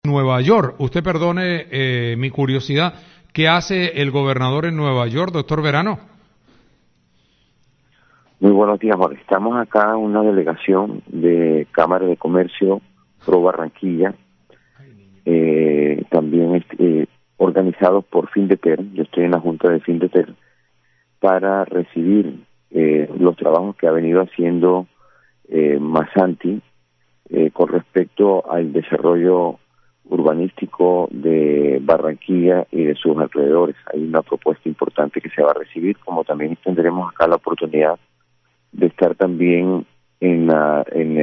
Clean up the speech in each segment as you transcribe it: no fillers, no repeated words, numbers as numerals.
Nueva York. Usted perdone mi curiosidad, ¿qué hace el gobernador en Nueva York, doctor Verano? Muy buenos días, Jorge. Estamos acá en una delegación de Cámara de Comercio Pro Barranquilla, también organizados por Findeter. Yo estoy en la junta de Findeter para recibir los trabajos que ha venido haciendo Masanti con respecto al desarrollo urbanístico de Barranquilla y de sus alrededores. Hay una propuesta importante que se va a recibir, como también tendremos acá la oportunidad de estar también en la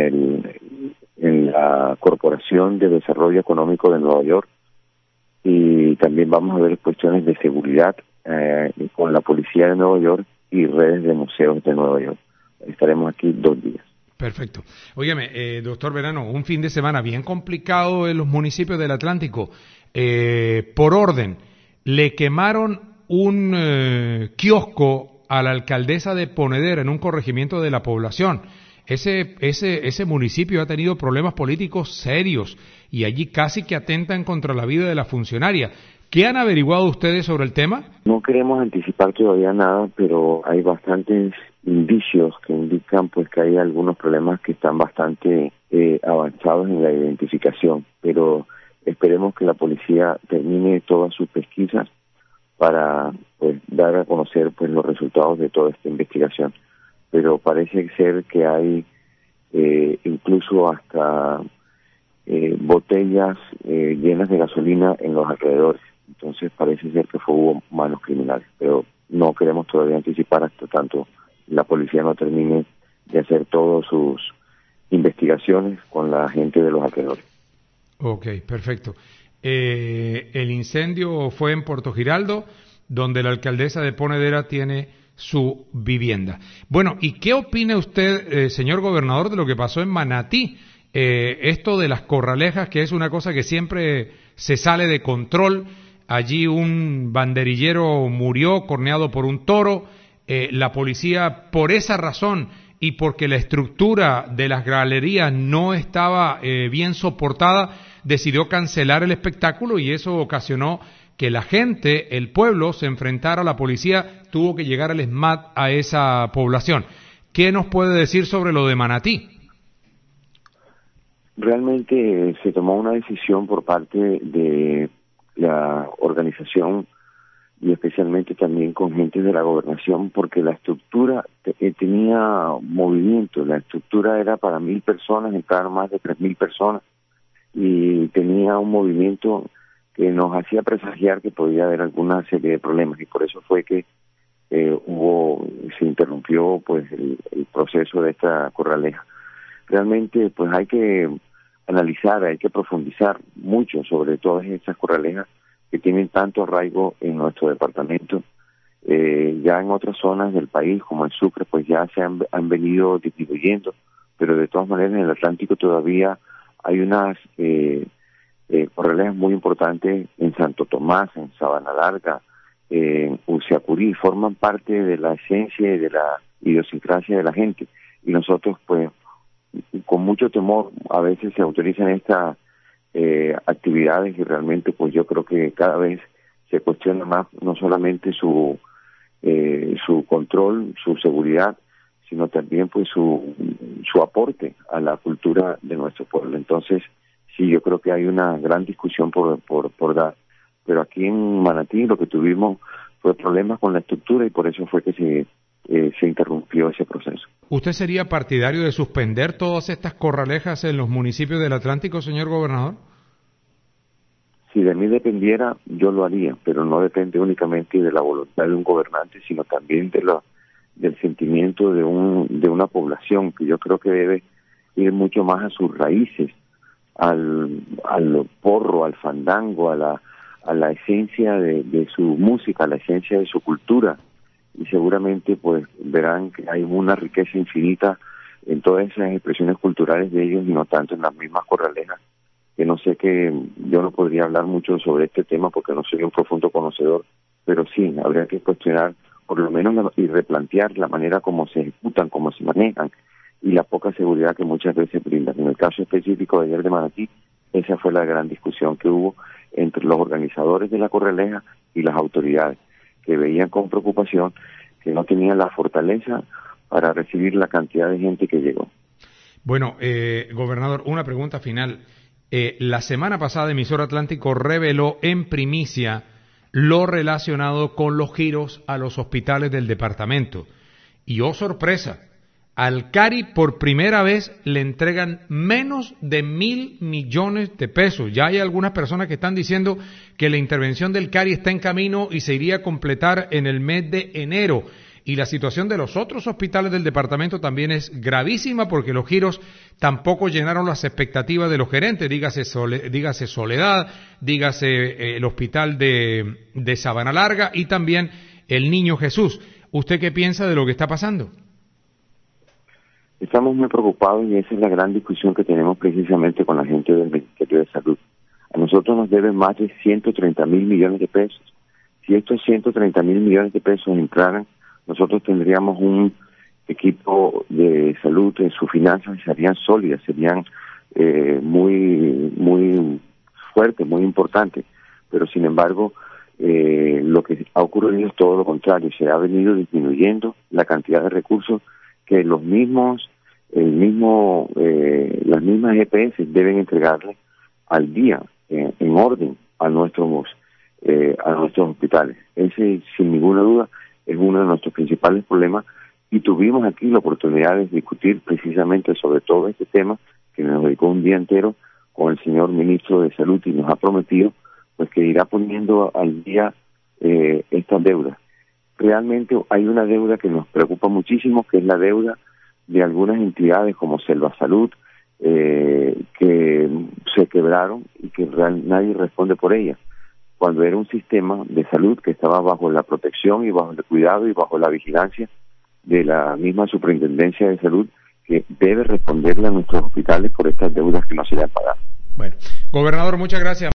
Corporación de Desarrollo Económico de Nueva York, y también vamos a ver cuestiones de seguridad con la policía de Nueva York y redes de museos de Nueva York. Estaremos aquí 2 días. Perfecto. Óyeme, doctor Verano, un fin de semana bien complicado en los municipios del Atlántico. Por orden, le quemaron un kiosco a la alcaldesa de Ponedera en un corregimiento de la población. Ese municipio ha tenido problemas políticos serios y allí casi que atentan contra la vida de la funcionaria. ¿Qué han averiguado ustedes sobre el tema? No queremos anticipar todavía nada, pero hay bastantes indicios que indican pues que hay algunos problemas que están bastante avanzados en la identificación, pero esperemos que la policía termine todas sus pesquisas para pues dar a conocer pues los resultados de toda esta investigación. Pero parece ser que hay incluso hasta botellas llenas de gasolina en los alrededores. Entonces parece ser que hubo manos criminales, pero no queremos todavía anticipar hasta tanto la policía no termine de hacer todas sus investigaciones con la gente de los alrededores. Ok, perfecto. El incendio fue en Puerto Giraldo, donde la alcaldesa de Ponedera tiene su vivienda. Bueno, ¿y qué opina usted, señor gobernador, de lo que pasó en Manatí? Esto de las corralejas, que es una cosa que siempre se sale de control. Allí un banderillero murió corneado por un toro. La policía, por esa razón y porque la estructura de las galerías no estaba bien soportada, decidió cancelar el espectáculo, y eso ocasionó que la gente, el pueblo, se enfrentara a la policía. Tuvo que llegar el SMAT a esa población. ¿Qué nos puede decir sobre lo de Manatí? Realmente se tomó una decisión por parte de la organización y especialmente también con gente de la gobernación, porque la estructura tenía movimiento. La estructura era para 1,000 personas, entraron más de 3,000 personas y tenía un movimiento que nos hacía presagiar que podía haber alguna serie de problemas, y por eso fue que se interrumpió pues el proceso de esta corraleja. Realmente pues hay que analizar, hay que profundizar mucho sobre todas estas corralejas que tienen tanto arraigo en nuestro departamento. Ya en otras zonas del país, como el Sucre, pues ya se han venido disminuyendo, pero de todas maneras en el Atlántico todavía hay unas corralejas muy importantes en Santo Tomás, en Sabana Larga, en Uciacurí, forman parte de la esencia y de la idiosincrasia de la gente, y nosotros pues con mucho temor a veces se autorizan estas actividades, y realmente pues yo creo que cada vez se cuestiona más no solamente su control, su seguridad, sino también pues su aporte a la cultura de nuestro pueblo. Entonces sí, yo creo que hay una gran discusión por dar, pero aquí en Manatí lo que tuvimos fue problemas con la estructura, y por eso fue que se interrumpió ese proceso. ¿Usted sería partidario de suspender todas estas corralejas en los municipios del Atlántico, señor gobernador? Si de mí dependiera, yo lo haría, pero no depende únicamente de la voluntad de un gobernante, sino también del sentimiento de una población, que yo creo que debe ir mucho más a sus raíces, al porro, al fandango, a la esencia de su música, a la esencia de su cultura. Y seguramente pues verán que hay una riqueza infinita en todas esas expresiones culturales de ellos, y no tanto en las mismas corralejas, que no sé, que yo no podría hablar mucho sobre este tema porque no soy un profundo conocedor, pero sí, habría que cuestionar por lo menos y replantear la manera como se ejecutan, cómo se manejan, y la poca seguridad que muchas veces brindan. En el caso específico de ayer de Manatí, Esa fue la gran discusión que hubo entre los organizadores de la Corraleja y las autoridades, que veían con preocupación que no tenían la fortaleza para recibir la cantidad de gente que llegó. Bueno, gobernador, una pregunta final. La semana pasada Emisor Atlántico reveló en primicia lo relacionado con los giros a los hospitales del departamento. Y oh sorpresa, al CARI por primera vez le entregan menos de 1.000 millones de pesos. Ya hay algunas personas que están diciendo que la intervención del CARI está en camino y se iría a completar en el mes de enero. Y la situación de los otros hospitales del departamento también es gravísima porque los giros tampoco llenaron las expectativas de los gerentes, dígase Soledad, dígase el hospital de Sabana Larga y también el Niño Jesús. ¿Usted qué piensa de lo que está pasando? Estamos muy preocupados y esa es la gran discusión que tenemos precisamente con la gente del Ministerio de Salud. A nosotros nos deben más de 130.000 millones de pesos. Si estos 130.000 millones de pesos entraran, nosotros tendríamos un equipo de salud en sus finanzas serían sólidas, serían muy fuertes, muy importantes. Pero sin embargo, lo que ha ocurrido es todo lo contrario. Se ha venido disminuyendo la cantidad de recursos que las mismas EPS deben entregarle al día, en orden a nuestros hospitales. Ese, sin ninguna duda, es uno de nuestros principales problemas y tuvimos aquí la oportunidad de discutir precisamente sobre todo este tema, que nos dedicó un día entero con el señor ministro de Salud y nos ha prometido pues que irá poniendo al día estas deudas. Realmente hay una deuda que nos preocupa muchísimo, que es la deuda de algunas entidades como Selva Salud, que se quebraron y que nadie responde por ellas, cuando era un sistema de salud que estaba bajo la protección y bajo el cuidado y bajo la vigilancia de la misma Superintendencia de Salud, que debe responderle a nuestros hospitales por estas deudas que no se le han pagado. Bueno, gobernador, muchas gracias.